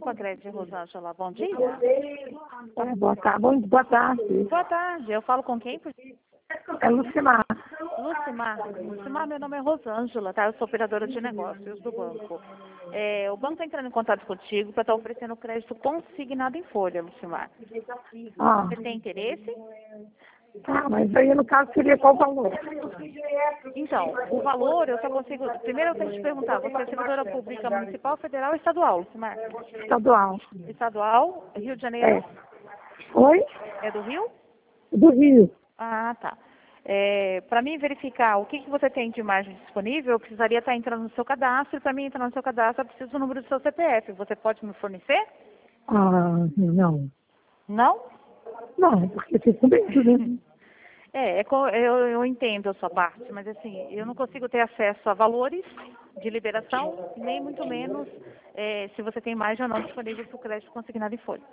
Supacred, Rosângela. Bom dia. Boa tarde. Boa tarde. Boa tarde. Eu falo com quem? É Lucimar. Lucimar, meu nome é Rosângela, tá? Eu sou operadora de negócios do banco. O banco está entrando em contato contigo para estar oferecendo crédito consignado em folha, Lucimar. Você tem interesse? Mas aí no caso seria qual o valor? Então, o valor eu só consigo... Primeiro eu tenho que te perguntar, você é servidora pública municipal, federal ou estadual, Lucimar? Estadual. Estadual, Rio de Janeiro? Oi? É do Rio? Do Rio. Ah, tá. Para mim verificar o que você tem de margem disponível, eu precisaria estar entrando no seu cadastro, e para mim entrar no seu cadastro eu preciso do número do seu CPF. Você pode me fornecer? Não. Não? Não, porque fica coberto, né? Eu entendo a sua parte, mas assim, eu não consigo ter acesso a valores de liberação, nem muito menos se você tem margem ou não disponível para o crédito consignado em folha.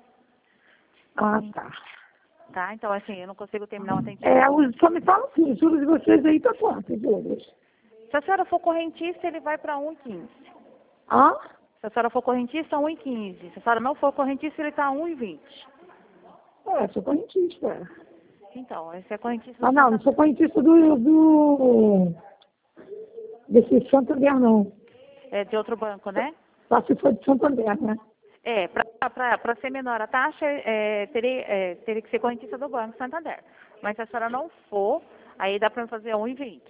Tá. Tá? Então, assim, eu não consigo terminar o atendimento. Só me fala assim, os juros de vocês aí tá quanto, juros? Se a senhora for correntista, ele vai para 1,15. Se a senhora for correntista, 1,15. Se a senhora não for correntista, ele está 1,20. Sou correntista. Então, esse é correntista. Não sou correntista desse Santander, não. É de outro banco, né? Só se for de Santander, né? Para ser menor a taxa, teria que ser correntista do Banco Santander. Mas se a senhora não for, aí dá para fazer 1,20.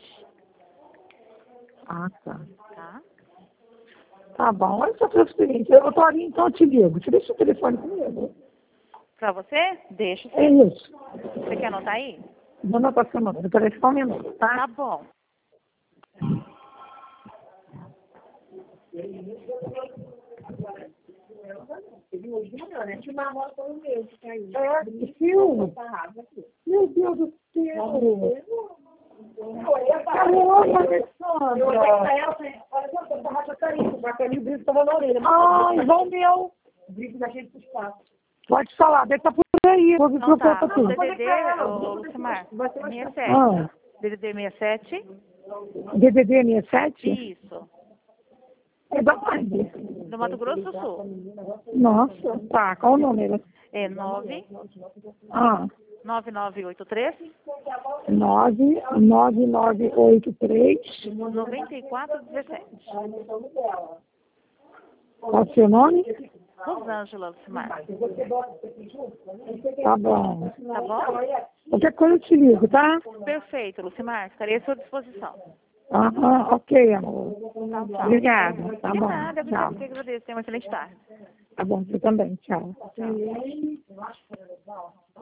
Tá. Tá bom. Olha só o seguinte, eu tô ali, então eu te ligo. Você deixa o telefone comigo. Para você? Deixa sim. É isso. Você quer anotar aí? Vou anotar seu número. Peraí só um minuto, tá? Tá bom. Meu Deus do céu. Caramba, igual o meu. Pode falar, deve estar por aí. Então tá, o DDD, Lucimar, 67. DDD 67. DDD 67? Isso. É da onde? Do Mato Grosso do Sul. Nossa, tá. Qual o número? É 9983 99983 9417. Qual o seu nome? Rosângela, Lucimar. Tá bom. Tá bom? Qualquer coisa eu te ligo, tá? Perfeito, Lucimar. Estarei à sua disposição. Ok, amor. Então, tchau. Obrigada. Tá De bom. nada, Tchau. eu que agradeço. Tenha uma excelente tarde. Tá bom, você também. Tchau. Tchau.